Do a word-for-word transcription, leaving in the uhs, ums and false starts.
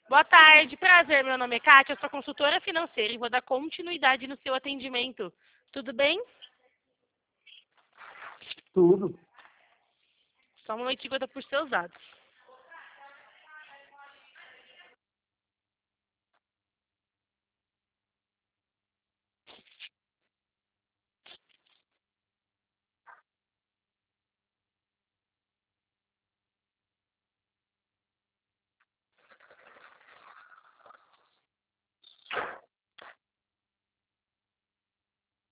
Boa tarde, prazer. Meu nome é Kátia, eu sou consultora financeira e vou dar continuidade no seu atendimento. Tudo bem? Tudo. Só um momentinho que eu dou por seus dados.